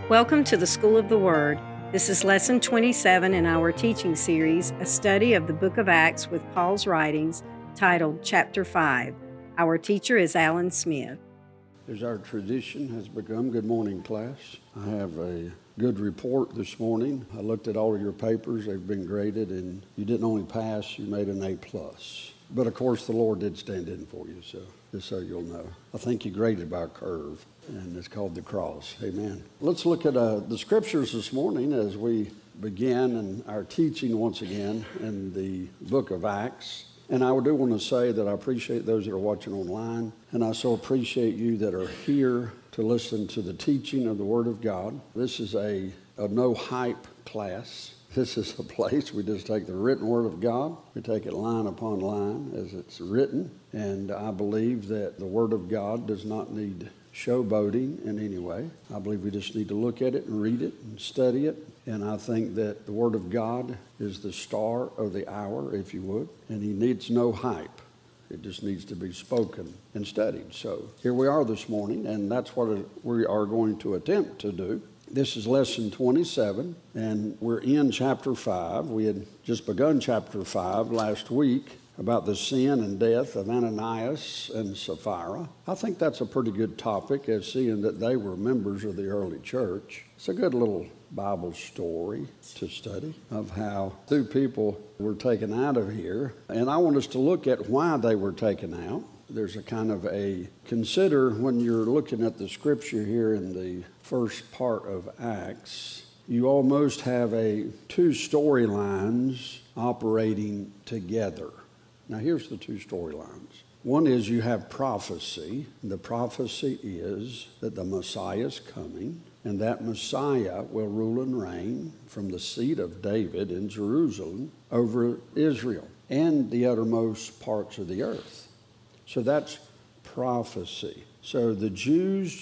Welcome to the School of the Word. This is Lesson 27 in our teaching series, a study of the book of Acts with Paul's writings, titled Chapter 5. Our teacher is Alan Smith. As our tradition has become, good morning, class. I have a good report this morning. I looked at all of your papers. They've been graded, and you didn't only pass, you made an A+. But, of course, the Lord did stand in for you, so just so you'll know. I think you graded by a curve, and it's called the cross. Amen. Let's look at the scriptures this morning as we begin in our teaching once again in the book of Acts. And I do want to say that I appreciate those that are watching online, and I so appreciate you that are here to listen to the teaching of the Word of God. This is a no-hype class. This is a place we just take the written Word of God. We take it line upon line as it's written, and I believe that the Word of God does not need showboating in any way. I believe we just need to look at it and read it and study it. And I think that the Word of God is the star of the hour, if you would. And He needs no hype. It just needs to be spoken and studied. So here we are this morning, and that's what we are going to attempt to do. This is Lesson 27, and we're in Chapter 5. We had just begun Chapter 5 last week about the sin and death of Ananias and Sapphira. I think that's a pretty good topic, as seeing that they were members of the early church. It's a good little Bible story to study of how two people were taken out of here. And I want us to look at why they were taken out. There's a kind of consider when you're looking at the scripture here in the first part of Acts, you almost have two storylines operating together. Now, here's the two storylines. One is you have prophecy. The prophecy is that the Messiah is coming, and that Messiah will rule and reign from the seat of David in Jerusalem over Israel and the uttermost parts of the earth. So that's prophecy. So the Jews,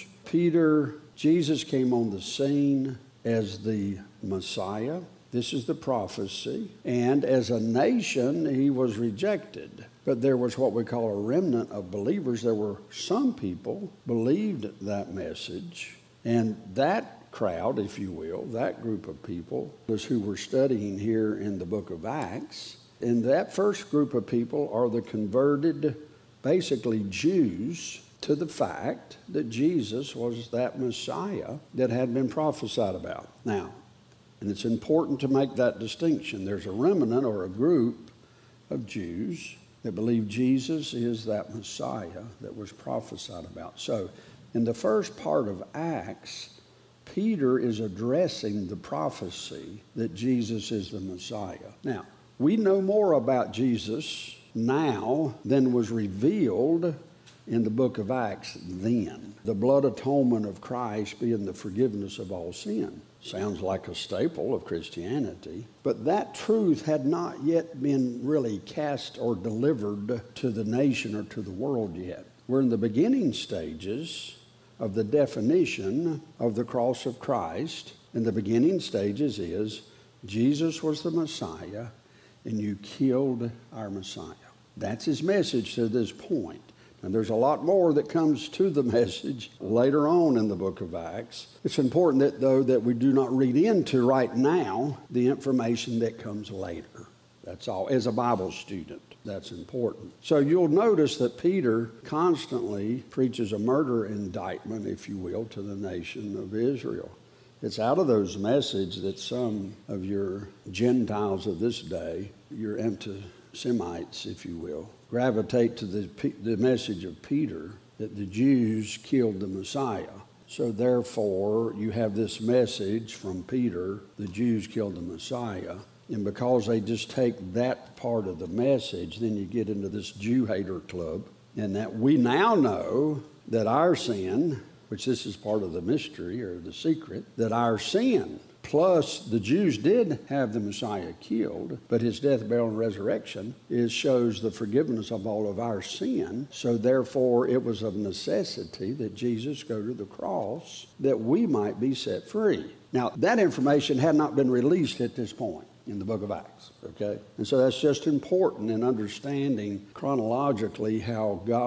Jesus came on the scene as the Messiah. This is the prophecy. And as a nation, he was rejected. But there was what we call a remnant of believers. There were some people believed that message. And that crowd, if you will, that group of people, was who we're studying here in the book of Acts. And that first group of people are the converted, basically Jews, to the fact that Jesus was that Messiah that had been prophesied about. Now, and it's important to make that distinction. There's a remnant or a group of Jews that believe Jesus is that Messiah that was prophesied about. So in the first part of Acts, Peter is addressing the prophecy that Jesus is the Messiah. Now, we know more about Jesus now than was revealed in the book of Acts then. The blood atonement of Christ being the forgiveness of all sin. Sounds like a staple of Christianity, but that truth had not yet been really cast or delivered to the nation or to the world yet. We're in the beginning stages of the definition of the cross of Christ, and the beginning stages is Jesus was the Messiah, and you killed our Messiah. That's his message to this point. And there's a lot more that comes to the message later on in the book of Acts. It's important that we do not read into right now the information that comes later. That's all. As a Bible student, that's important. So you'll notice that Peter constantly preaches a murder indictment, if you will, to the nation of Israel. It's out of those messages that some of your Gentiles of this day, your anti-Semites, if you will, gravitate to the message of Peter that the Jews killed the Messiah. So therefore, you have this message from Peter, the Jews killed the Messiah. And because they just take that part of the message, then you get into this Jew hater club. And that we now know that our sin, which this is part of the mystery or the secret, that our sin, plus the Jews did have the Messiah killed, but his death, burial, and resurrection shows the forgiveness of all of our sin. So therefore, it was of necessity that Jesus go to the cross that we might be set free. Now, that information had not been released at this point in the book of Acts, okay? And so that's just important in understanding chronologically how God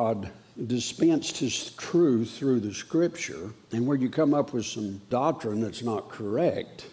dispensed his truth through the Scripture, and where you come up with some doctrine that's not correct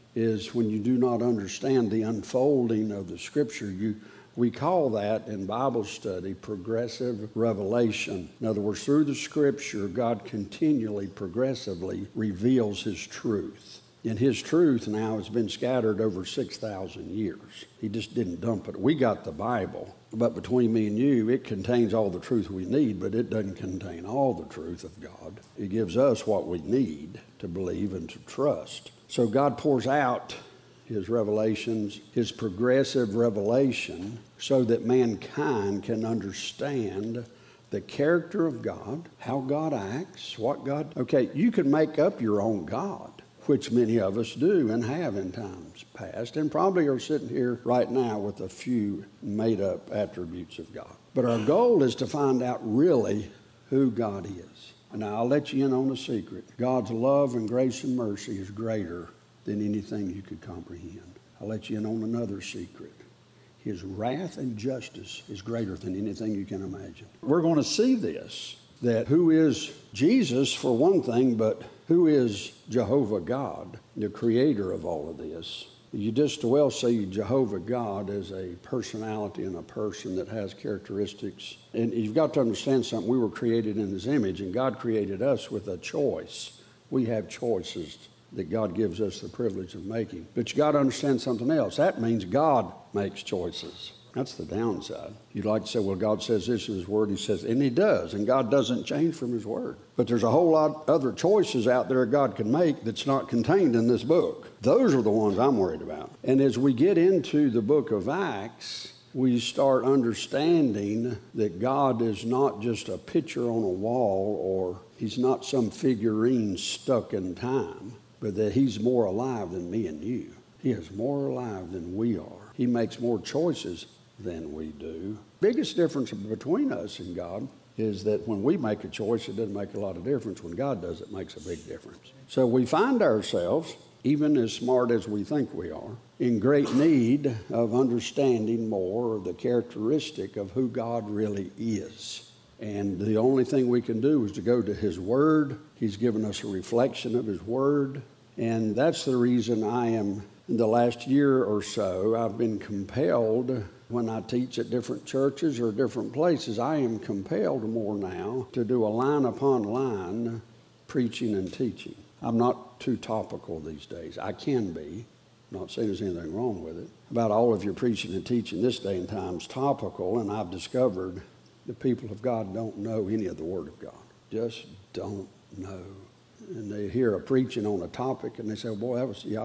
is when you do not understand the unfolding of the Scripture. We call that in Bible study progressive revelation. In other words, through the Scripture, God continually, progressively reveals his truth. And his truth now has been scattered over 6,000 years. He just didn't dump it. We got the Bible, but between me and you, it contains all the truth we need, but it doesn't contain all the truth of God. It gives us what we need to believe and to trust. So God pours out his revelations, his progressive revelation, so that mankind can understand the character of God, how God acts, what God... Okay, you can make up your own God, which many of us do and have in times past, and probably are sitting here right now with a few made-up attributes of God. But our goal is to find out really who God is. And now I'll let you in on a secret. God's love and grace and mercy is greater than anything you could comprehend. I'll let you in on another secret. His wrath and justice is greater than anything you can imagine. We're going to see this, that who is Jesus for one thing, but who is Jehovah God, the creator of all of this. You just well say Jehovah God as a personality and a person that has characteristics. And you've got to understand something. We were created in his image, and God created us with a choice. We have choices that God gives us the privilege of making. But you got to understand something else. That means God makes choices. That's the downside. You'd like to say, well, God says this in his word. He says, and he does. And God doesn't change from his word. But there's a whole lot other choices out there God can make that's not contained in this book. Those are the ones I'm worried about. And as we get into the book of Acts, we start understanding that God is not just a picture on a wall, or he's not some figurine stuck in time, but that he's more alive than me and you. He is more alive than we are. He makes more choices than we do. Biggest difference between us and God is that when we make a choice, it doesn't make a lot of difference. When God does, it makes a big difference. So we find ourselves, even as smart as we think we are, in great need of understanding more of the characteristic of who God really is. And the only thing we can do is to go to his word. He's given us a reflection of his word. And that's the reason I am, in the last year or so, I've been compelled, when I teach at different churches or different places, I am compelled more now to do a line upon line preaching and teaching. I'm not too topical these days. I can be. I'm not saying there's anything wrong with it. About all of your preaching and teaching this day and time is topical, and I've discovered the people of God don't know any of the Word of God. Just don't know. And they hear a preaching on a topic and they say, boy, that was,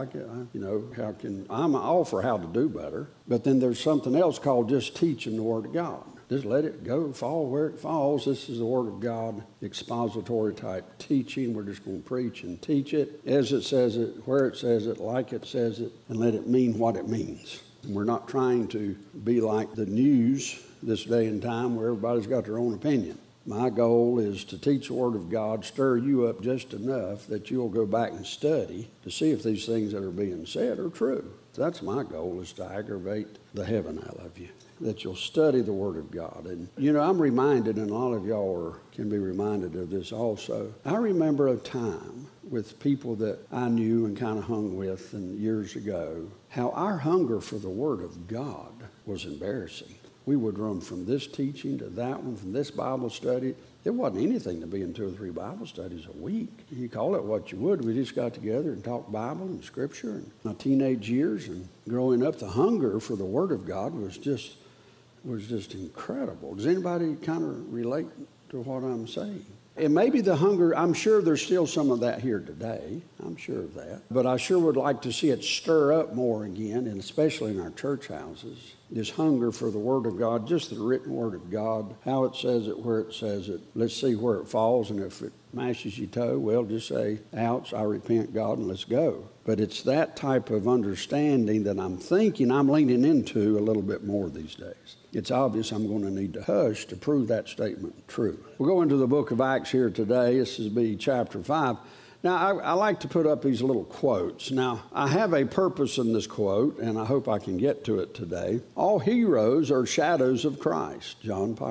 I'm all for how to do better. But then there's something else called just teaching the Word of God. Just let it go, fall where it falls. This is the Word of God, expository type teaching. We're just going to preach and teach it as it says it, where it says it, like it says it, and let it mean what it means. And we're not trying to be like the news this day and time where everybody's got their own opinion. My goal is to teach the Word of God, stir you up just enough that you'll go back and study to see if these things that are being said are true. That's my goal, is to aggravate the heaven out of you, that you'll study the Word of God. And, I'm reminded, and a lot of y'all can be reminded of this also. I remember a time with people that I knew and kind of hung with years ago, how our hunger for the Word of God was embarrassing. We would run from this teaching to that one, from this Bible study. It wasn't anything to be in 2 or 3 Bible studies a week. You call it what you would. We just got together and talked Bible and Scripture. And my teenage years and growing up, the hunger for the Word of God was just incredible. Does anybody kind of relate to what I'm saying? And maybe the hunger, I'm sure there's still some of that here today. I'm sure of that. But I sure would like to see it stir up more again, and especially in our church houses. This hunger for the Word of God, just the written Word of God, how it says it, where it says it. Let's see where it falls, and if it mashes your toe, well, just say, ouch, I repent, God, and let's go. But it's that type of understanding that I'm thinking I'm leaning into a little bit more these days. It's obvious I'm going to need to hush to prove that statement true. We'll go into the book of Acts here today. This is be chapter 5. Now, I like to put up these little quotes. Now, I have a purpose in this quote, and I hope I can get to it today. All heroes are shadows of Christ, John Piper.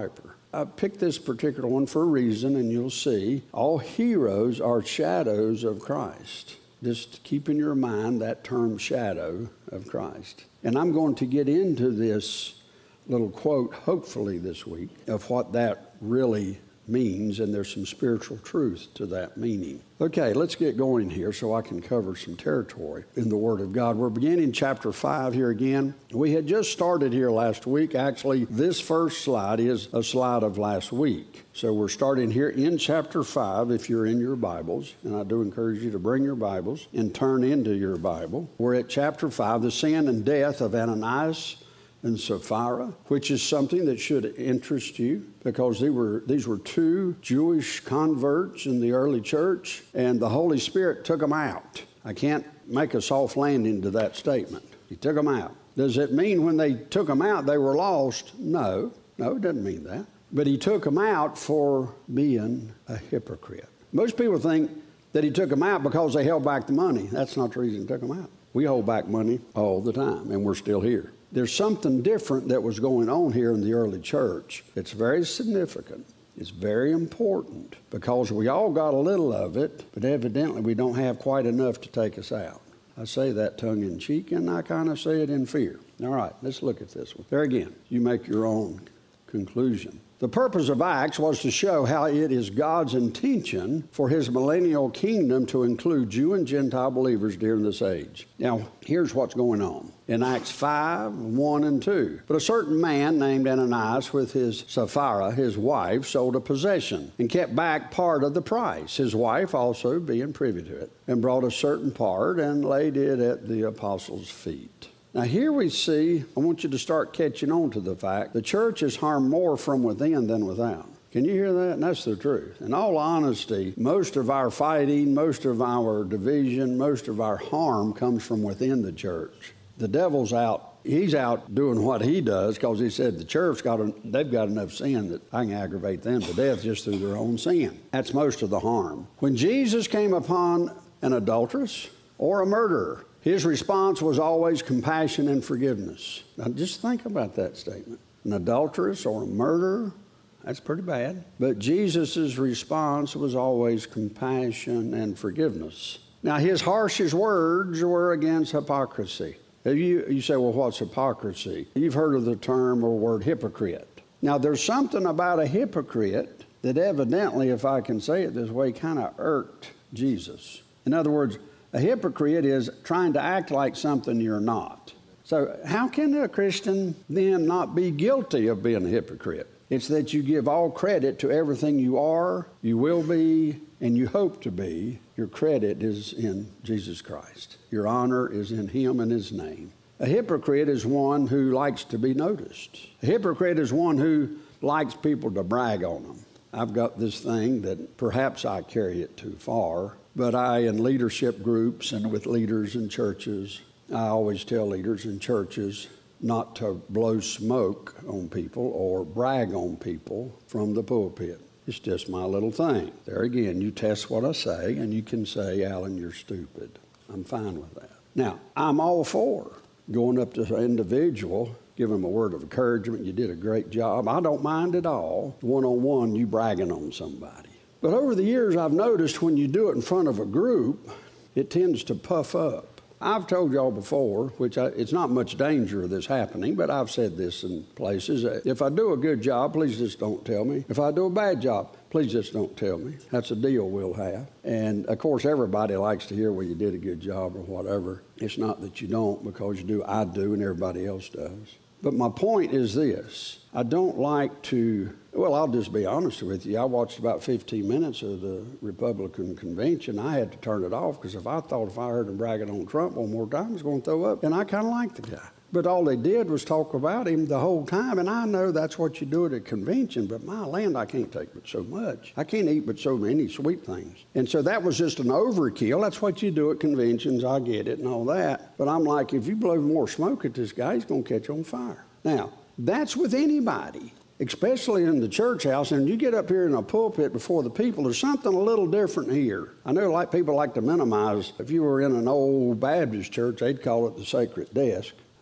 I picked this particular one for a reason, and you'll see all heroes are shadows of Christ. Just keep in your mind that term shadow of Christ. And I'm going to get into this little quote, hopefully this week, of what that really means, and there's some spiritual truth to that meaning. Okay, let's get going here so I can cover some territory in the Word of God. We're beginning chapter 5 here again. We had just started here last week. Actually, this first slide is a slide of last week. So we're starting here in chapter 5 if you're in your Bibles, and I do encourage you to bring your Bibles and turn into your Bible. We're at chapter 5, the sin and death of Ananias and Sapphira, which is something that should interest you because these were two Jewish converts in the early church, and the Holy Spirit took them out. I can't make a soft landing to that statement. He took them out. Does it mean when they took them out they were lost? No, it doesn't mean that. But he took them out for being a hypocrite. Most people think that he took them out because they held back the money. That's not the reason he took them out. We hold back money all the time, and we're still here. There's something different that was going on here in the early church. It's very significant. It's very important because we all got a little of it, but evidently we don't have quite enough to take us out. I say that tongue in cheek, and I kind of say it in fear. All right, let's look at this one. There again, you make your own conclusion. The purpose of Acts was to show how it is God's intention for his millennial kingdom to include Jew and Gentile believers during this age. Now, here's what's going on. In Acts 5, 1 and 2. But a certain man named Ananias with his Sapphira, his wife, sold a possession and kept back part of the price, his wife also being privy to it, and brought a certain part and laid it at the apostles' feet. Now here we see, I want you to start catching on to the fact, the church is harmed more from within than without. Can you hear that? And that's the truth. In all honesty, most of our fighting, most of our division, most of our harm comes from within the church. The devil's out. He's out doing what he does because he said the church they've got enough sin that I can aggravate them to death just through their own sin. That's most of the harm. When Jesus came upon an adulteress or a murderer, his response was always compassion and forgiveness. Now just think about that statement. An adulteress or a murderer, that's pretty bad. But Jesus' response was always compassion and forgiveness. Now his harshest words were against hypocrisy. You say, well, what's hypocrisy? You've heard of the term or word hypocrite. Now there's something about a hypocrite that evidently, if I can say it this way, kind of irked Jesus. In other words, a hypocrite is trying to act like something you're not. So how can a Christian then not be guilty of being a hypocrite? It's that you give all credit to everything you are, you will be, and you hope to be. Your credit is in Jesus Christ. Your honor is in him and his name. A hypocrite is one who likes to be noticed. A hypocrite is one who likes people to brag on them. I've got this thing that perhaps I carry it too far, but in leadership groups and with leaders in churches, I always tell leaders in churches not to blow smoke on people or brag on people from the pulpit. It's just my little thing. There again, you test what I say, and you can say, Alan, you're stupid. I'm fine with that. Now, I'm all for going up to an individual, giving them a word of encouragement. You did a great job. I don't mind at all, one-on-one, you bragging on somebody. But over the years, I've noticed when you do it in front of a group, it tends to puff up. I've told y'all before, it's not much danger of this happening, but I've said this in places. If I do a good job, please just don't tell me. If I do a bad job, please just don't tell me. That's a deal we'll have. And, of course, everybody likes to hear, well, you did a good job or whatever. It's not that you don't because you do. I do and everybody else does. But my point is this. I don't like to, well, I'll just be honest with you. I watched about 15 minutes of the Republican convention. I had to turn it off because if I heard him bragging on Trump one more time, I was going to throw up. And I kind of liked the guy. But all they did was talk about him the whole time. And I know that's what you do at a convention, but my land, I can't take but so much. I can't eat but so many sweet things. And so that was just an overkill. That's what you do at conventions. I get it and all that. But I'm like, if you blow more smoke at this guy, he's going to catch on fire. Now, that's with anybody, especially in the church house. And you get up here in a pulpit before the people, there's something a little different here. I know people like to minimize. If you were in an old Baptist church, they'd call it the sacred desk.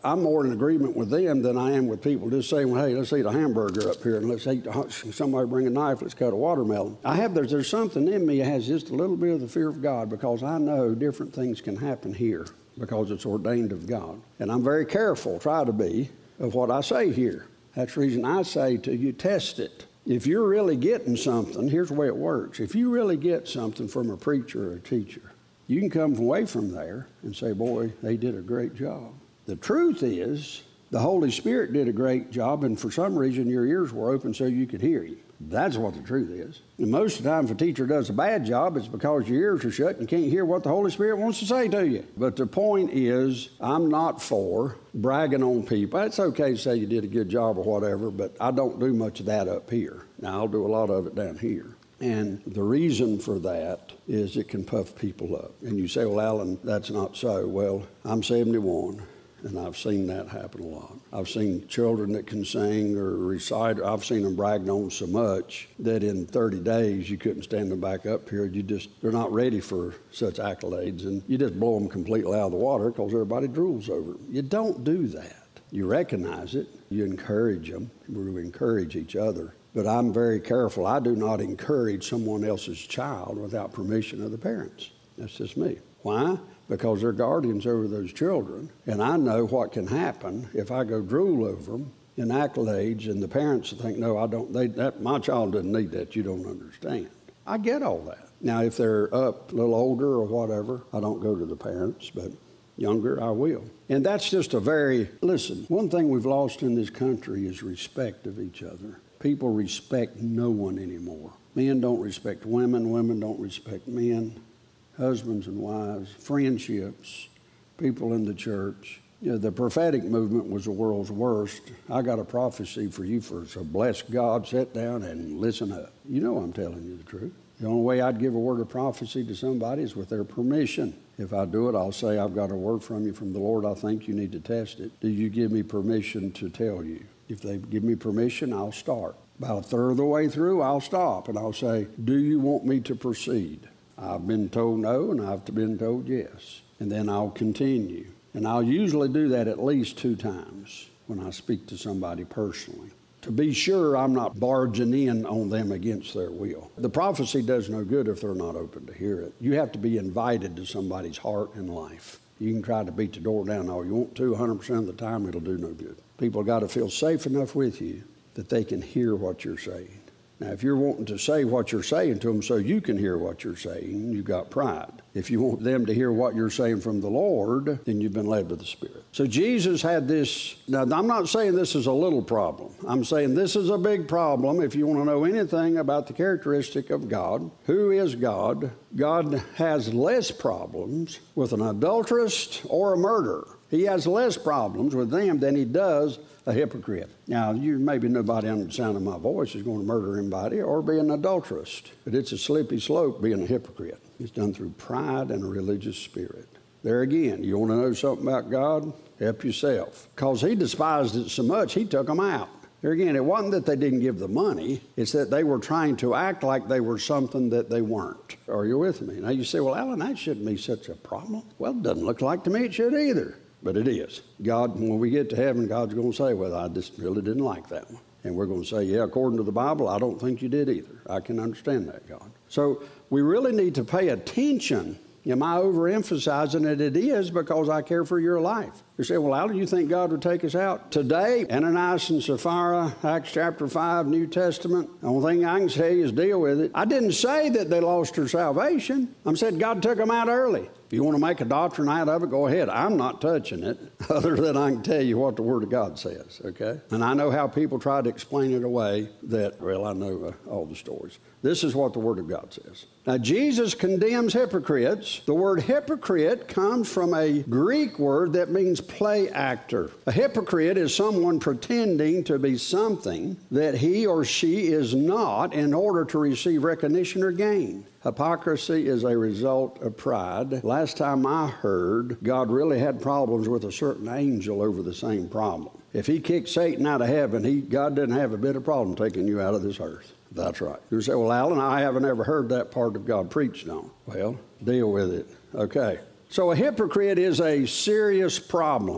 I'm more in agreement with them than I am with people just saying, well, hey, let's eat a hamburger up here and let's eat, somebody bring a knife, let's cut a watermelon. There's something in me that has just a little bit of the fear of God, because I know different things can happen here because it's ordained of God. And I'm very careful, try to be, of what I say here. That's the reason I say to you, test it. If you're really getting something, here's the way it works. If you really get something from a preacher or a teacher, you can come away from there and say, boy, they did a great job. The truth is, the Holy Spirit did a great job, and for some reason your ears were open so you could hear Him. That's what the truth is. And most of the time, if a teacher does a bad job, it's because your ears are shut and you can't hear what the Holy Spirit wants to say to you. But the point is, I'm not for bragging on people. It's okay to say you did a good job or whatever, but I don't do much of that up here. Now, I'll do a lot of it down here. And the reason for that is it can puff people up. And you say, well, Alan, that's not so. Well, I'm 71. And I've seen that happen a lot. I've seen children that can sing or recite. I've seen them bragged on so much that in 30 days you couldn't stand them back up here. They're not ready for such accolades. And you just blow them completely out of the water because everybody drools over them. You don't do that. You recognize it. You encourage them. We encourage each other. But I'm very careful. I do not encourage someone else's child without permission of the parents. That's just me. Why? Because they're guardians over those children. And I know what can happen if I go drool over them in accolades and the parents think, no, I don't. My child doesn't need that. You don't understand. I get all that. Now, if they're up a little older or whatever, I don't go to the parents, but younger, I will. And that's just listen, one thing we've lost in this country is respect of each other. People respect no one anymore. Men don't respect women. Women don't respect men. Husbands and wives, friendships, people in the church. You know, the prophetic movement was the world's worst. I got a prophecy for you, so bless God, sit down and listen up. You know I'm telling you the truth. The only way I'd give a word of prophecy to somebody is with their permission. If I do it, I'll say, I've got a word from you from the Lord. I think you need to test it. Do you give me permission to tell you? If they give me permission, I'll start. About a third of the way through, I'll stop and I'll say, do you want me to proceed? I've been told no, and I've been told yes. And then I'll continue. And I'll usually do that at least 2 times when I speak to somebody personally, to be sure I'm not barging in on them against their will. The prophecy does no good if they're not open to hear it. You have to be invited to somebody's heart and life. You can try to beat the door down all you want to. 100% of the time, it'll do no good. People got to feel safe enough with you that they can hear what you're saying. Now, if you're wanting to say what you're saying to them so you can hear what you're saying, you've got pride. If you want them to hear what you're saying from the Lord, then you've been led by the Spirit. So Jesus had this. Now, I'm not saying this is a little problem. I'm saying this is a big problem. If you want to know anything about the characteristic of God, who is God, God has less problems with an adulteress or a murderer. He has less problems with them than he does a hypocrite. Now, maybe nobody under the sound of my voice is going to murder anybody or be an adulteress, but it's a slippery slope being a hypocrite. It's done through pride and a religious spirit. There again, you want to know something about God? Help yourself. Because he despised it so much, he took them out. There again, it wasn't that they didn't give the money. It's that they were trying to act like they were something that they weren't. Are you with me? Now you say, well, Alan, that shouldn't be such a problem. Well, it doesn't look like to me it should either. But it is. God, when we get to heaven, God's going to say, well, I just really didn't like that one. And we're going to say, yeah, according to the Bible, I don't think you did either. I can understand that, God. So we really need to pay attention. Am I overemphasizing it? It is, because I care for your life. You say, well, how do you think God would take us out? Today, Ananias and Sapphira, Acts chapter 5, New Testament. The only thing I can say is deal with it. I didn't say that they lost their salvation. I said God took them out early. If you want to make a doctrine out of it, go ahead. I'm not touching it, other than I can tell you what the Word of God says, okay? And I know how people try to explain it away that, well, I know all the stories. This is what the Word of God says. Now, Jesus condemns hypocrites. The word hypocrite comes from a Greek word that means play actor. A hypocrite is someone pretending to be something that he or she is not in order to receive recognition or gain. Hypocrisy is a result of pride. Last time I heard, God really had problems with a certain angel over the same problem. If he kicked Satan out of heaven, God didn't have a bit of problem taking you out of this earth. That's right. You say, well, Alan, I haven't ever heard that part of God preached on. Well, deal with it. Okay. So a hypocrite is a serious problem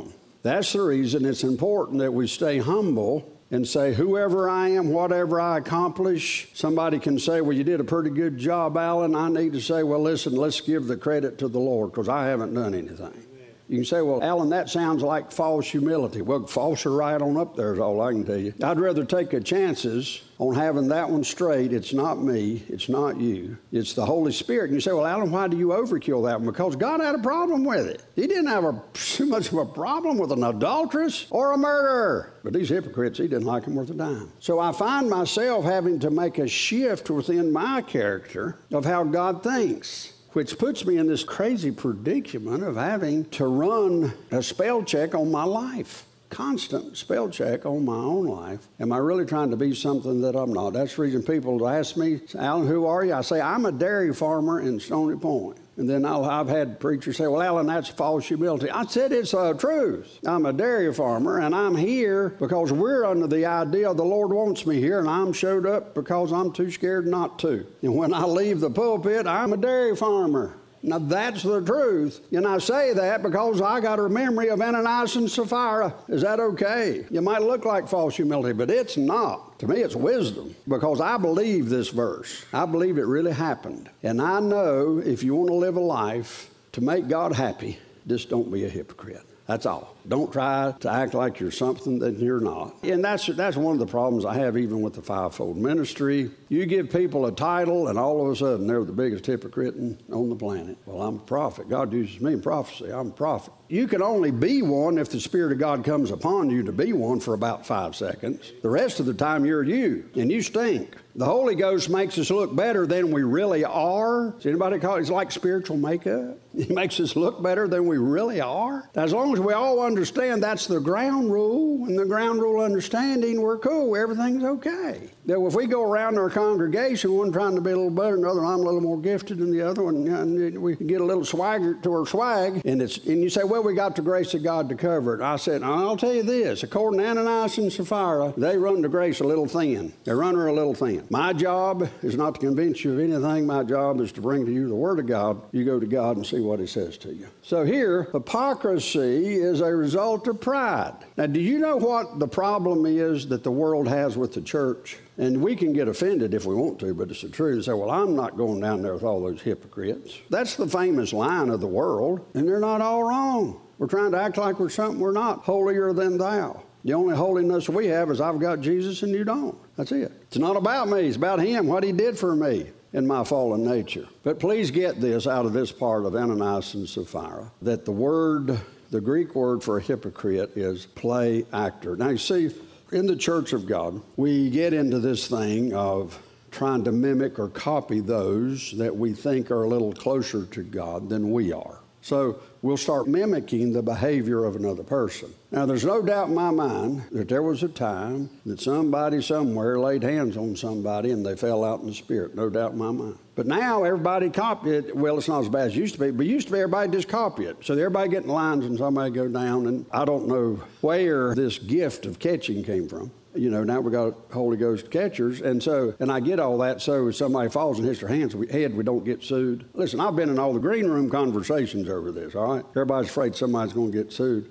That's the reason it's important that we stay humble and say, whoever I am, whatever I accomplish. Somebody can say, well, you did a pretty good job, Alan. I need to say, well, listen, let's give the credit to the Lord because I haven't done anything. You can say, well, Alan, that sounds like false humility. Well, false or right on up there is all I can tell you. I'd rather take a chances on having that one straight. It's not me. It's not you. It's the Holy Spirit. And you say, well, Alan, why do you overkill that one? Because God had a problem with it. He didn't have too much of a problem with an adulteress or a murderer. But these hypocrites, he didn't like them worth a dime. So I find myself having to make a shift within my character of how God thinks, which puts me in this crazy predicament of having to run a spell check on my life. Constant spell check on my own life. Am I really trying to be something that I'm not? That's the reason people ask me, Alan, who are you? I say, I'm a dairy farmer in Stony Point. And then I've had preachers say, well, Alan, that's false humility. I said, it's the truth. I'm a dairy farmer, and I'm here because we're under the idea the Lord wants me here, and I'm showed up because I'm too scared not to. And when I leave the pulpit, I'm a dairy farmer. Now, that's the truth. And I say that because I got a memory of Ananias and Sapphira. Is that okay? You might look like false humility, but it's not. To me, it's wisdom because I believe this verse. I believe it really happened. And I know if you want to live a life to make God happy, just don't be a hypocrite. That's all. Don't try to act like you're something that you're not. And that's one of the problems I have even with the fivefold ministry. You give people a title, and all of a sudden they're the biggest hypocrite on the planet. Well, I'm a prophet. God uses me in prophecy. I'm a prophet. You can only be one if the Spirit of God comes upon you to be one for about 5 seconds. The rest of the time you're you, and you stink. The Holy Ghost makes us look better than we really are. Does anybody call it? It's like spiritual makeup. It makes us look better than we really are. As long as we all understand that's the ground rule, and the ground rule understanding, we're cool. Everything's okay. Now, if we go around our congregation, one trying to be a little better than the other, I'm a little more gifted than the other one, and we get a little swagger to our swag, and you say, well, we got the grace of God to cover it. I said, I'll tell you this. According to Ananias and Sapphira, they run the grace a little thin. They run her a little thin. My job is not to convince you of anything. My job is to bring to you the Word of God. You go to God and see what He says to you. So here, hypocrisy is a result of pride. Now, do you know what the problem is that the world has with the church? And we can get offended if we want to, but it's the truth. Say, well, I'm not going down there with all those hypocrites. That's the famous line of the world, and they're not all wrong. We're trying to act like we're something we're not, holier than thou. The only holiness we have is I've got Jesus and you don't. That's it. It's not about me. It's about Him, what He did for me in my fallen nature. But please get this out of this part of Ananias and Sapphira, that the Greek word for a hypocrite is play actor. Now, you see, in the church of God, we get into this thing of trying to mimic or copy those that we think are a little closer to God than we are. So we'll start mimicking the behavior of another person. Now, there's no doubt in my mind that there was a time that somebody somewhere laid hands on somebody and they fell out in the Spirit. No doubt in my mind. But now everybody copy it. Well, it's not as bad as it used to be, but it used to be everybody just copy it. So everybody get in lines and somebody go down, and I don't know where this gift of catching came from. You know, now we got Holy Ghost catchers, and I get all that, so if somebody falls and hits their head, we don't get sued. Listen, I've been in all the green room conversations over this, all right? Everybody's afraid somebody's going to get sued.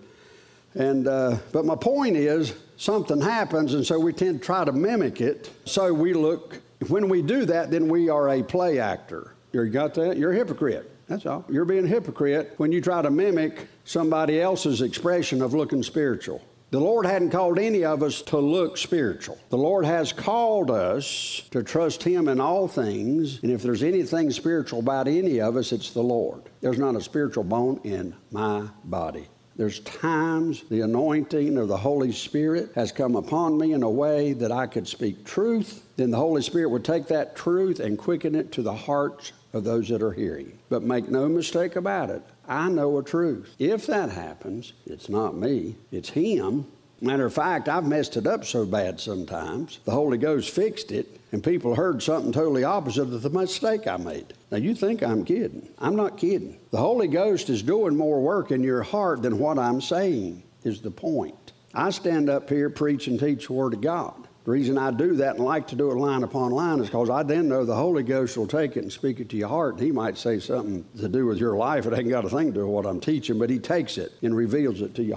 But my point is, something happens, and so we tend to try to mimic it. So when we do that, then we are a play actor. You got that? You're a hypocrite. That's all. You're being a hypocrite when you try to mimic somebody else's expression of looking spiritual. The Lord hadn't called any of us to look spiritual. The Lord has called us to trust Him in all things, and if there's anything spiritual about any of us, it's the Lord. There's not a spiritual bone in my body. There's times the anointing of the Holy Spirit has come upon me in a way that I could speak truth. Then the Holy Spirit would take that truth and quicken it to the hearts of those that are hearing. But make no mistake about it, I know a truth. If that happens, it's not me, it's Him. Matter of fact, I've messed it up so bad sometimes. The Holy Ghost fixed it, and people heard something totally opposite of the mistake I made. Now, you think I'm kidding. I'm not kidding. The Holy Ghost is doing more work in your heart than what I'm saying is the point. I stand up here, preach, and teach the Word of God. The reason I do that and like to do it line upon line is because I then know the Holy Ghost will take it and speak it to your heart. And He might say something to do with your life. It ain't got a thing to do with what I'm teaching, but He takes it and reveals it to your heart.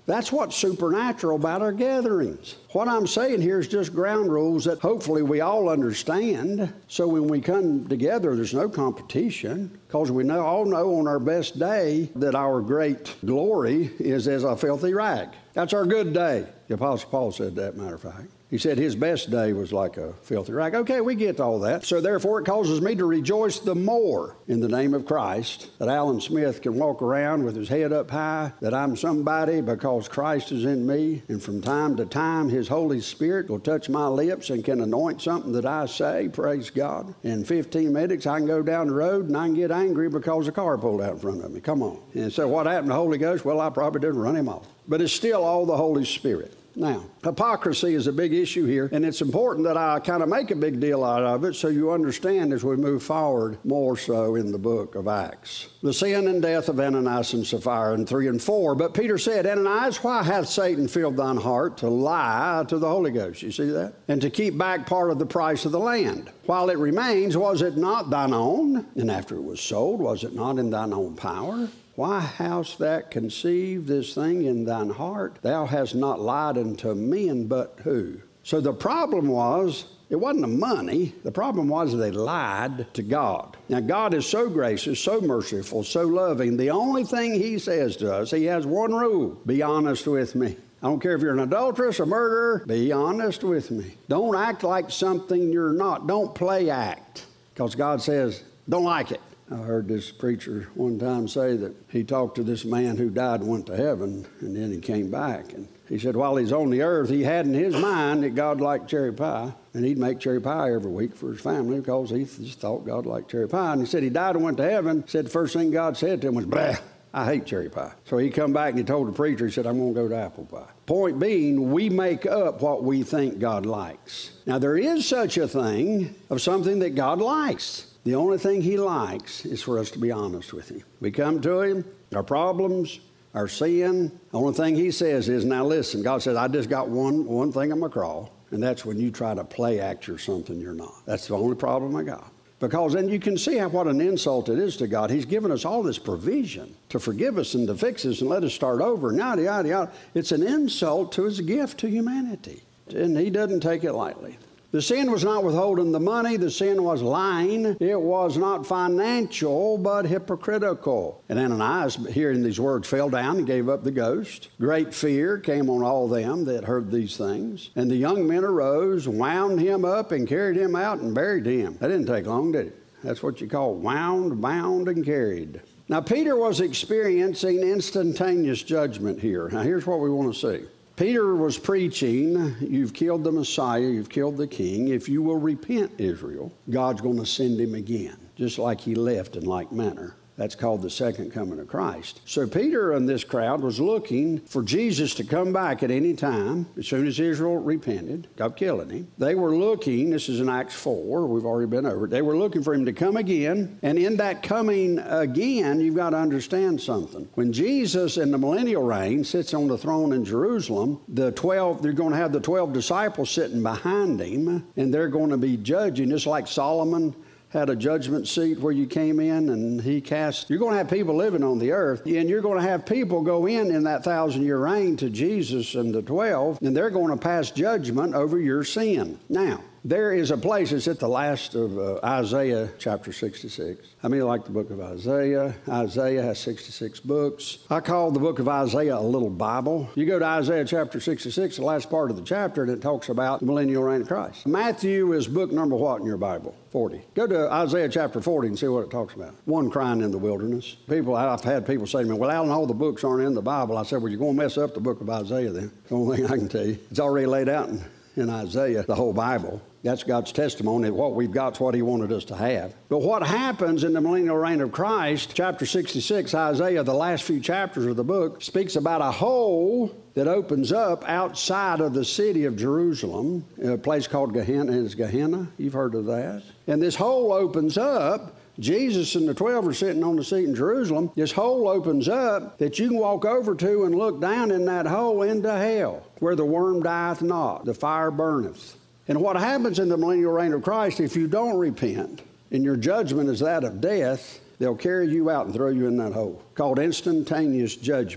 That's what's supernatural about our gatherings. What I'm saying here is just ground rules that hopefully we all understand. So when we come together, there's no competition, because we all know on our best day that our great glory is as a filthy rag. That's our good day. The Apostle Paul said that, matter of fact. He said his best day was like a filthy rag. Okay, we get all that. So therefore it causes me to rejoice the more in the name of Christ, that Alan Smith can walk around with his head up high, that I'm somebody because Christ is in me, and from time to time his Holy Spirit will touch my lips and can anoint something that I say, praise God. In 15 minutes I can go down the road and I can get angry because a car pulled out in front of me. Come on. And so what happened to the Holy Ghost? Well, I probably didn't run him off. But it's still all the Holy Spirit. Now, hypocrisy is a big issue here, and it's important that I kind of make a big deal out of it so you understand as we move forward more so in the book of Acts. The sin and death of Ananias and Sapphira in 3 and 4. But Peter said, Ananias, why hath Satan filled thine heart to lie to the Holy Ghost? You see that? And to keep back part of the price of the land. While it remains, was it not thine own? And after it was sold, was it not in thine own power? Why hast thou conceived this thing in thine heart? Thou hast not lied unto men, but who? So the problem was, it wasn't the money. The problem was they lied to God. Now, God is so gracious, so merciful, so loving. The only thing he says to us, he has one rule: be honest with me. I don't care if you're an adulteress, a murderer, be honest with me. Don't act like something you're not. Don't play act, because God says, don't like it. I heard this preacher one time say that he talked to this man who died and went to heaven, and then he came back. And he said while he's on the earth, he had in his mind that God liked cherry pie, and he'd make cherry pie every week for his family because he just thought God liked cherry pie. And he said he died and went to heaven, said the first thing God said to him was, blah, I hate cherry pie. So he come back and he told the preacher, he said, I'm going to go to apple pie. Point being, we make up what we think God likes. Now, there is such a thing of something that God likes. The only thing he likes is for us to be honest with him. We come to him, our problems, our sin. The only thing he says is, now listen, God says, I just got one thing on my crawl, and that's when you try to play act you're something you're not. That's the only problem I got. Because then you can see what an insult it is to God. He's given us all this provision to forgive us and to fix us and let us start over, and yada, yada, yada. It's an insult to his gift to humanity, and he doesn't take it lightly. The sin was not withholding the money. The sin was lying. It was not financial, but hypocritical. And Ananias, hearing these words, fell down and gave up the ghost. Great fear came on all them that heard these things. And the young men arose, wound him up, and carried him out and buried him. That didn't take long, did it? That's what you call wound, bound, and carried. Now, Peter was experiencing instantaneous judgment here. Now, here's what we want to see. Peter was preaching, you've killed the Messiah, you've killed the King. If you will repent, Israel, God's going to send him again, just like he left in like manner. That's called the second coming of Christ. So Peter and this crowd was looking for Jesus to come back at any time. As soon as Israel repented of killing him, they were looking, this is in Acts 4, we've already been over it, they were looking for him to come again. And in that coming again, you've got to understand something. When Jesus in the millennial reign sits on the throne in Jerusalem, they're going to have the 12 disciples sitting behind him, and they're going to be judging, just like Solomon had a judgment seat where you came in and he cast. You're going to have people living on the earth, and you're going to have people go in that 1,000-year reign to Jesus and the 12, and they're going to pass judgment over your sin. Now, there is a place, it's at the last of Isaiah chapter 66. How many like the book of Isaiah? Isaiah has 66 books. I call the book of Isaiah a little Bible. You go to Isaiah chapter 66, the last part of the chapter, and it talks about the millennial reign of Christ. Matthew is book number what in your Bible? 40. Go to Isaiah chapter 40 and see what it talks about. One crying in the wilderness. I've had people say to me, well, Alan, all the books aren't in the Bible. I said, well, you're going to mess up the book of Isaiah then. It's the only thing I can tell you. It's already laid out in Isaiah, the whole Bible. That's God's testimony. What we've got is what he wanted us to have. But what happens in the millennial reign of Christ, chapter 66, Isaiah, the last few chapters of the book, speaks about a hole that opens up outside of the city of Jerusalem, a place called Gehenna. It's Gehenna. You've heard of that. And this hole opens up. Jesus and the 12 are sitting on the seat in Jerusalem. This hole opens up that you can walk over to and look down in that hole into hell, where the worm dieth not, the fire burneth. And what happens in the millennial reign of Christ, if you don't repent, and your judgment is that of death, they'll carry you out and throw you in that hole, called instantaneous judgment.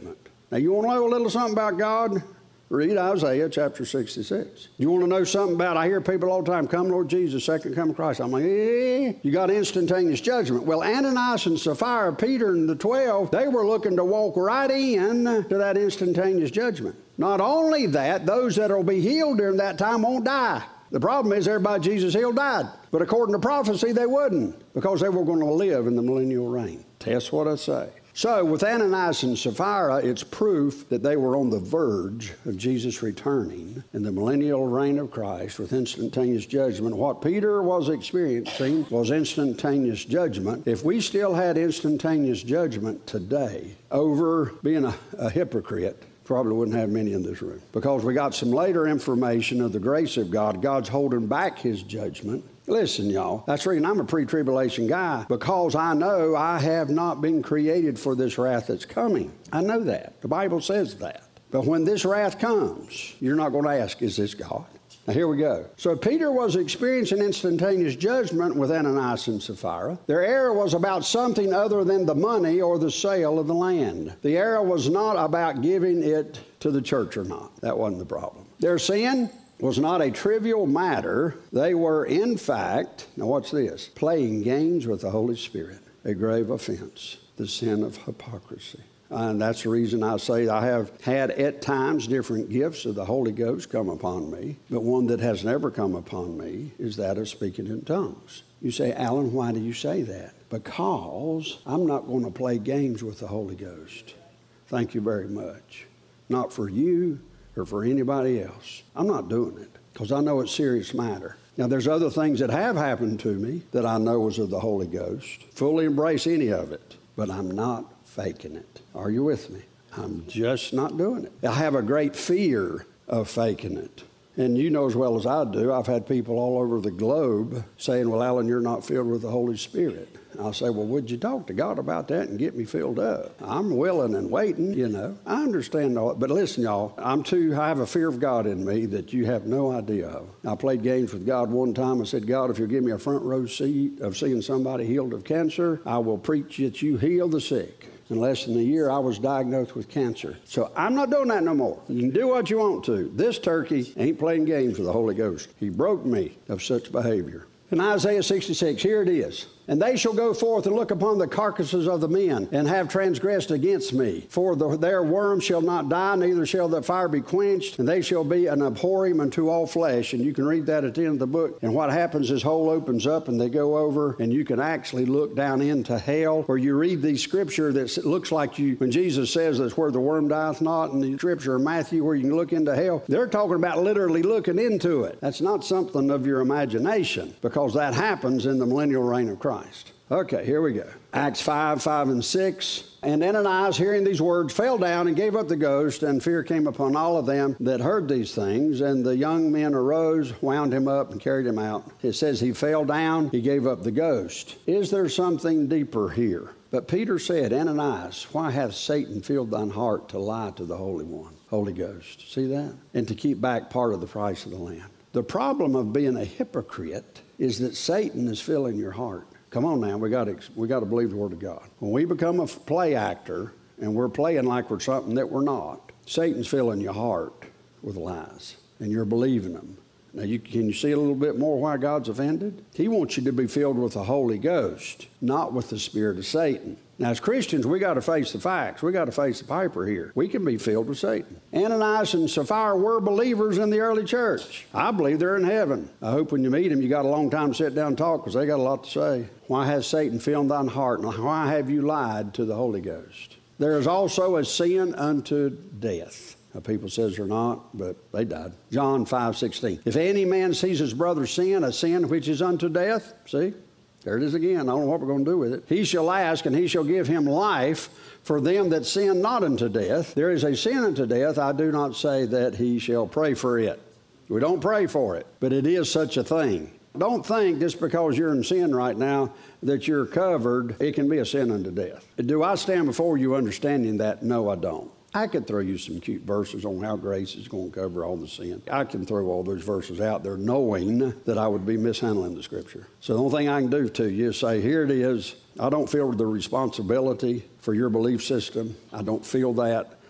Now, you want to know a little something about God? Read Isaiah chapter 66. You want to know something about, I hear people all the time, come Lord Jesus, second come Christ. I'm like, you got instantaneous judgment. Well, Ananias and Sapphira, Peter and the 12, they were looking to walk right in to that instantaneous judgment. Not only that, those that will be healed during that time won't die. The problem is everybody Jesus healed died. But according to prophecy, they wouldn't, because they were going to live in the millennial reign. Test what I say. So with Ananias and Sapphira, it's proof that they were on the verge of Jesus returning in the millennial reign of Christ with instantaneous judgment. What Peter was experiencing was instantaneous judgment. If we still had instantaneous judgment today over being a hypocrite, probably wouldn't have many in this room, because we got some later information of the grace of God. God's holding back his judgment. Listen, y'all, that's the reason I'm a pre-tribulation guy, because I know I have not been created for this wrath that's coming. I know that. The Bible says that. But when this wrath comes, you're not going to ask, is this God? Now, here we go. So Peter was experiencing instantaneous judgment with Ananias and Sapphira. Their error was about something other than the money or the sale of the land. The error was not about giving it to the church or not. That wasn't the problem. Their sin was not a trivial matter. They were, in fact, now watch this, playing games with the Holy Spirit, a grave offense, the sin of hypocrisy. And that's the reason I say I have had at times different gifts of the Holy Ghost come upon me, but one that has never come upon me is that of speaking in tongues. You say, Alan, why do you say that? Because I'm not going to play games with the Holy Ghost. Thank you very much. Not for you or for anybody else. I'm not doing it because I know it's a serious matter. Now, there's other things that have happened to me that I know was of the Holy Ghost. Fully embrace any of it, but I'm not faking it. Are you with me? I'm just not doing it. I have a great fear of faking it. And you know as well as I do, I've had people all over the globe saying, well, Alan, you're not filled with the Holy Spirit. I'll say, well, would you talk to God about that and get me filled up? I'm willing and waiting, you know. I understand all that. But listen, y'all, I have a fear of God in me that you have no idea of. I played games with God one time. I said, God, if you'll give me a front row seat of seeing somebody healed of cancer, I will preach that you heal the sick. In less than a year, I was diagnosed with cancer. So I'm not doing that no more. You can do what you want to. This turkey ain't playing games with the Holy Ghost. He broke me of such behavior. In Isaiah 66, here it is. And they shall go forth and look upon the carcasses of the men, and have transgressed against me. For their worm shall not die, neither shall the fire be quenched, and they shall be an abhorring unto all flesh. And you can read that at the end of the book. And what happens is hole opens up, and they go over, and you can actually look down into hell, where you read the scripture that looks like you, when Jesus says that's where the worm dieth not, and the scripture of Matthew where you can look into hell, they're talking about literally looking into it. That's not something of your imagination, because that happens in the millennial reign of Christ. Okay, here we go. Acts 5, 5 and 6. And Ananias, hearing these words, fell down and gave up the ghost, and fear came upon all of them that heard these things. And the young men arose, wound him up, and carried him out. It says he fell down, he gave up the ghost. Is there something deeper here? But Peter said, Ananias, why hath Satan filled thine heart to lie to the Holy One, Holy Ghost? See that? And to keep back part of the price of the land. The problem of being a hypocrite is that Satan is filling your heart. Come on now, we got to believe the Word of God. When we become a play actor and we're playing like we're something that we're not, Satan's filling your heart with lies, and you're believing them. Now, can you see a little bit more why God's offended? He wants you to be filled with the Holy Ghost, not with the spirit of Satan. Now, as Christians, we got to face the facts. We got to face the piper here. We can be filled with Satan. Ananias and Sapphira were believers in the early church. I believe they're in heaven. I hope when you meet them, you got a long time to sit down and talk, because they got a lot to say. Why has Satan filled thine heart? And why have you lied to the Holy Ghost? There is also a sin unto death. Now, people says they're not, but they died. John 5:16. If any man sees his brother sin, a sin which is unto death, see? There it is again. I don't know what we're going to do with it. He shall ask, and he shall give him life for them that sin not unto death. There is a sin unto death. I do not say that he shall pray for it. We don't pray for it, but it is such a thing. Don't think just because you're in sin right now that you're covered, it can be a sin unto death. Do I stand before you understanding that? No, I don't. I could throw you some cute verses on how grace is going to cover all the sin. I can throw all those verses out there knowing that I would be mishandling the Scripture. So the only thing I can do to you is say, here it is. I don't feel the responsibility for your belief system. I don't feel that.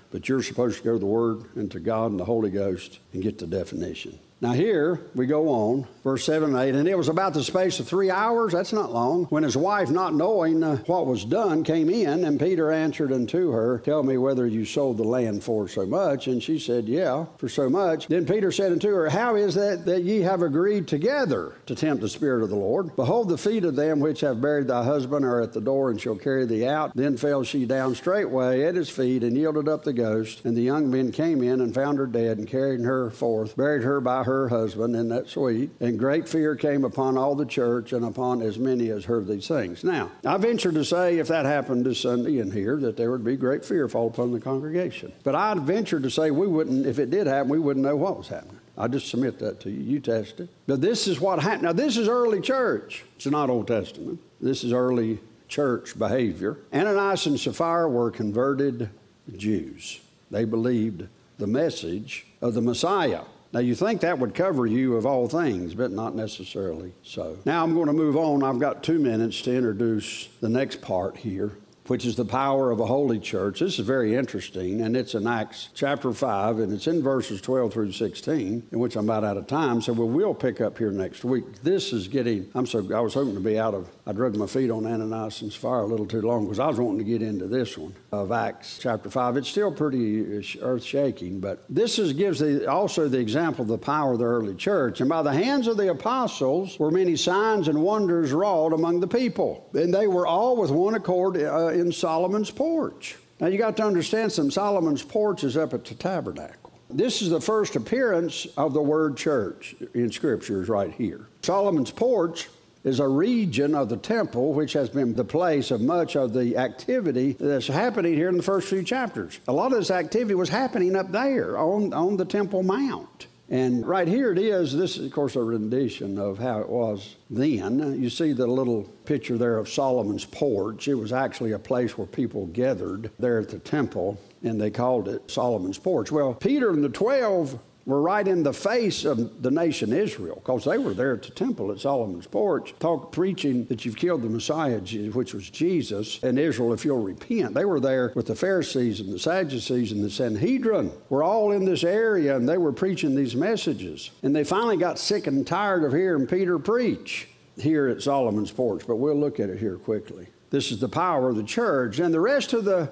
But you're supposed to go to the Word and to God and the Holy Ghost and get the definition. Now here we go on, verse 7 and 8, and it was about the space of 3 hours, that's not long, when his wife, not knowing what was done, came in, and Peter answered unto her, Tell me whether you sold the land for so much. And she said, Yeah, for so much. Then Peter said unto her, How is that ye have agreed together to tempt the Spirit of the Lord? Behold, the feet of them which have buried thy husband are at the door, and shall carry thee out. Then fell she down straightway at his feet, and yielded up the ghost. And the young men came in, and found her dead, and carried her forth, buried her by her husband. Isn't that sweet? And great fear came upon all the church and upon as many as heard these things. Now, I venture to say if that happened this Sunday in here, that there would be great fear fall upon the congregation. But I'd venture to say we wouldn't, if it did happen, we wouldn't know what was happening. I just submit that to you. You test it. But this is what happened. Now, this is early church. It's not Old Testament. This is early church behavior. Ananias and Sapphira were converted Jews. They believed the message of the Messiah. Now, you think that would cover you of all things, but not necessarily so. Now, I'm going to move on. I've got 2 minutes to introduce the next part here, which is the power of a holy church. This is very interesting, and it's in Acts chapter 5, and it's in verses 12 through 16, in which I'm about out of time, so we'll pick up here next week. This is getting, I was hoping to be I dragged my feet on Ananias and Sapphira a little too long, because I was wanting to get into this one of Acts chapter 5. It's still pretty earth-shaking, but this gives also the example of the power of the early church. And by the hands of the apostles were many signs and wonders wrought among the people, and they were all with one accord in Solomon's porch. Now you got to understand something. Solomon's porch is up at the tabernacle. This is the first appearance of the word church in scriptures right here. Solomon's porch is a region of the temple which has been the place of much of the activity that's happening here in the first few chapters. A lot of this activity was happening up there on the Temple Mount. And right here it is. This is, of course, a rendition of how it was then. You see the little picture there of Solomon's porch. It was actually a place where people gathered there at the temple, and they called it Solomon's porch. Well, Peter and the 12 were right in the face of the nation Israel, because they were there at the temple at Solomon's porch, preaching that you've killed the Messiah, which was Jesus, and Israel, if you'll repent. They were there with the Pharisees and the Sadducees and the Sanhedrin. We're all in this area, and they were preaching these messages. And they finally got sick and tired of hearing Peter preach here at Solomon's porch, but we'll look at it here quickly. This is the power of the church. And the rest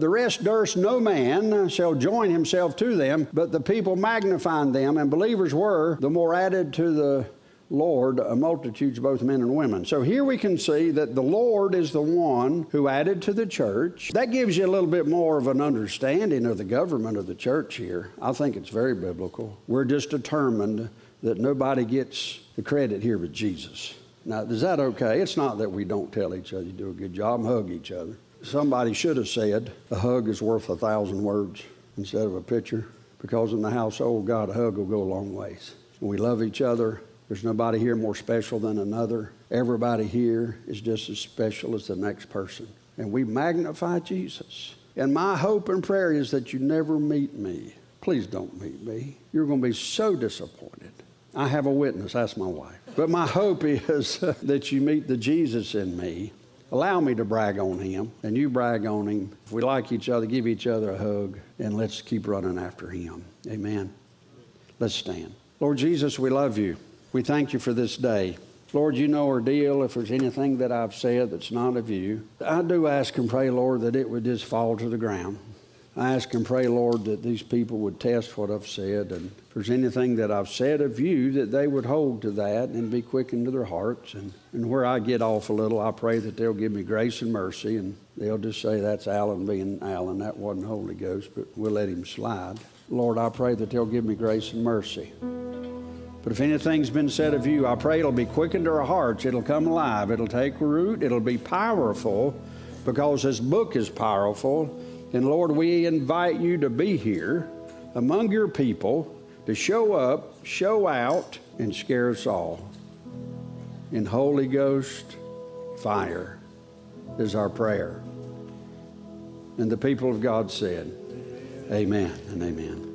durst no man shall join himself to them, but the people magnifying them, and believers were the more added to the Lord, multitudes, both men and women. So here we can see that the Lord is the one who added to the church. That gives you a little bit more of an understanding of the government of the church here. I think it's very biblical. We're just determined that nobody gets the credit here but Jesus. Now, is that okay? It's not that we don't tell each other you do a good job and hug each other. Somebody should have said a hug is worth 1,000 words instead of a picture, because in the household, God, a hug will go a long ways. And we love each other. There's nobody here more special than another. Everybody here is just as special as the next person. And we magnify Jesus. And my hope and prayer is that you never meet me. Please don't meet me. You're going to be so disappointed. I have a witness, that's my wife. But my hope is that you meet the Jesus in me. Allow me to brag on him, and you brag on him. If we like each other, give each other a hug, and let's keep running after him. Amen. Let's stand. Lord Jesus, we love you. We thank you for this day. Lord, you know our deal. If there's anything that I've said that's not of you, I do ask and pray, Lord, that it would just fall to the ground. I ask and pray, Lord, that these people would test what I've said, and if there's anything that I've said of you, that they would hold to that and be quickened to their hearts. And where I get off a little, I pray that they'll give me grace and mercy, and they'll just say, that's Alan being Alan. That wasn't Holy Ghost, but we'll let him slide. Lord, I pray that they'll give me grace and mercy. But if anything's been said of you, I pray it'll be quickened to our hearts. It'll come alive. It'll take root. It'll be powerful, because this book is powerful. And Lord, we invite you to be here among your people, to show up, show out, and scare us all. In Holy Ghost fire is our prayer. And the people of God said, amen and amen.